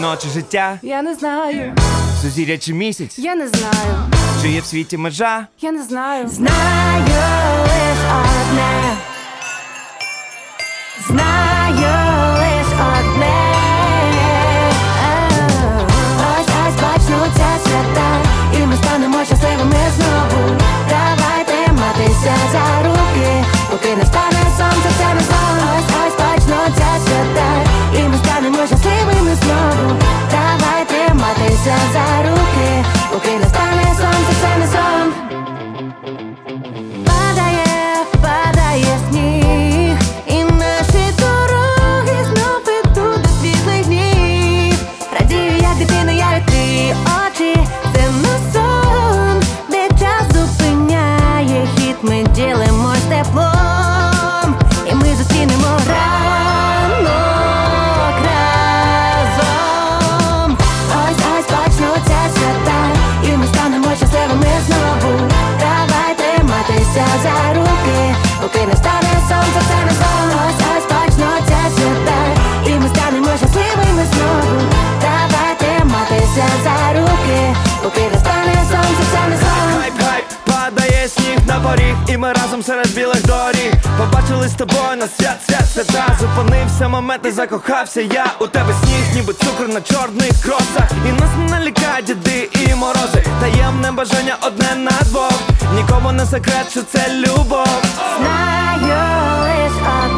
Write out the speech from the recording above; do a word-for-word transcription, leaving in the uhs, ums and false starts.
жіноче життя? Я не знаю, Сузір'я чи місяць? я не знаю, Чи є в світі межа? я не знаю. Знаю лиш одне, знаю лиш одне. Ось ось почнуться свята, і ми станемо щасливими знову. Давай триматися за руки, поки не стане сонце, це не сон. Ось ось почнуться свята, і ми станемо щасливими знову. Давай триматися за руки, поки не стане сонце, це не сон. Падає, падає сніг, і наші дороги знов ведуть до світлих днів. Радію, як дитина, я відкрию очі. Це не сон, де час зупиняє хід. Ми ділимось теплом, і ми зустрінемо ранок разом. Ось ось почнуться свята, і ми станемо щасливими знову. Давай триматися за руки, поки не стане сонце, це не сон. Ось ось почнуться свята, і ми станемо щасливими знову. Давай триматися за руки, поки не стане сонце, це не сон. Хайп, хайп, падає сніг на поріг, і ми разом серед білих доріг побачили з тобою на свят, свят, свята. Зупинився момент і закохався я у тебе. Сніг, ніби цукор на чорних кросах, і нас не налякають діди і морози. Таємне бажання одне на двох, нікому не секрет, що це любов. Знаю лиш одне.